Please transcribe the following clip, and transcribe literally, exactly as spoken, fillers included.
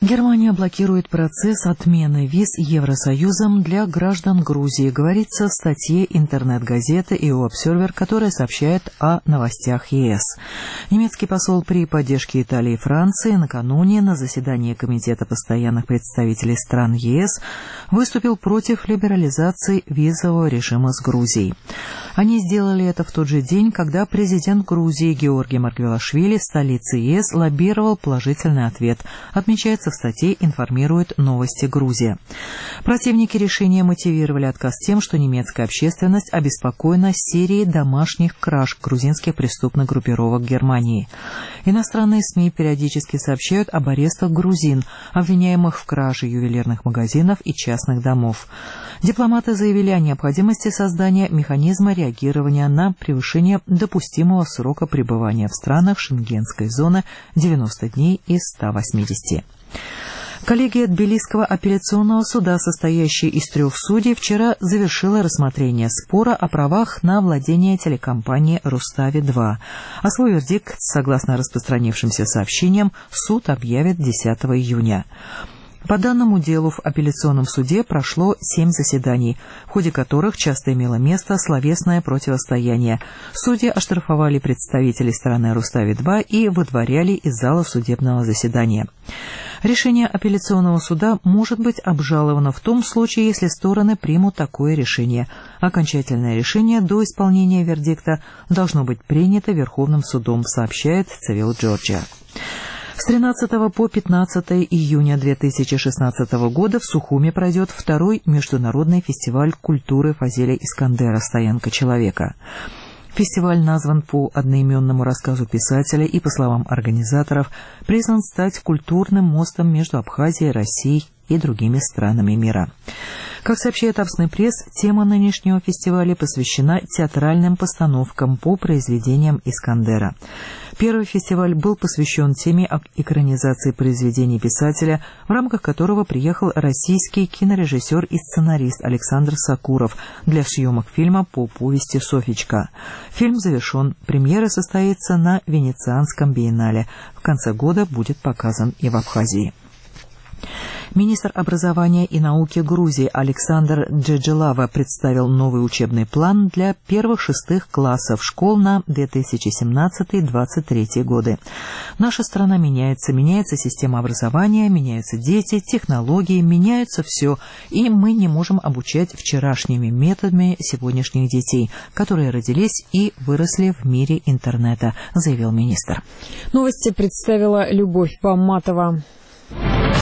Германия блокирует процесс отмены виз Евросоюзом для граждан Грузии, говорится в статье интернет-газеты и ю Observer, которая сообщает о новостях ЕС. Немецкий посол при поддержке Италии и Франции накануне на заседании Комитета постоянных представителей стран ЕС выступил против либерализации визового режима с Грузией. Они сделали это в тот же день, когда президент Грузии Георгий Маргвелашвили в столице ЕС лоббировал положительный ответ, отмечается в статье, информирует «Новости Грузия». Противники решения мотивировали отказ тем, что немецкая общественность обеспокоена серией домашних краж грузинских преступных группировок Германии. Иностранные СМИ периодически сообщают об арестах грузин, обвиняемых в краже ювелирных магазинов и частных домов. Дипломаты заявили о необходимости создания механизма реагирования на превышение допустимого срока пребывания в странах Шенгенской зоны девяносто дней из ста восьмидесяти. Коллегия Тбилисского апелляционного суда, состоящая из трех судей, вчера завершила рассмотрение спора о правах на владение телекомпанией «Рустави-два». А свой вердикт, согласно распространившимся сообщениям, суд объявит десятого июня. По данному делу в апелляционном суде прошло семь заседаний, в ходе которых часто имело место словесное противостояние. Судьи оштрафовали представителей стороны «Рустави-два» и выдворяли из зала судебного заседания. Решение апелляционного суда может быть обжаловано в том случае, если стороны примут такое решение. Окончательное решение до исполнения вердикта должно быть принято Верховным судом, сообщает Цивил Джорджия. С тринадцатого по пятнадцатое июня две тысячи шестнадцатого года в Сухуми пройдет второй международный фестиваль культуры Фазиля Искандера «Стоянка человека». Фестиваль назван по одноименному рассказу писателя и, по словам организаторов, призван стать культурным мостом между Абхазией, Россией и другими странами мира. Как сообщает Абсный пресс, тема нынешнего фестиваля посвящена театральным постановкам по произведениям Искандера. Первый фестиваль был посвящен теме экранизации произведений писателя, в рамках которого приехал российский кинорежиссер и сценарист Александр Сакуров для съемок фильма по повести «Софичка». Фильм завершен. Премьера состоится на Венецианском биеннале. В конце года будет показан и в Абхазии. Министр образования и науки Грузии Александр Джеджилава представил новый учебный план для первых-шестых классов школ на две тысячи семнадцатый — две тысячи двадцать третий годы. Наша страна меняется, меняется система образования, меняются дети, технологии, меняется все, и мы не можем обучать вчерашними методами сегодняшних детей, которые родились и выросли в мире интернета, заявил министр. Новости представила Любовь Поматова.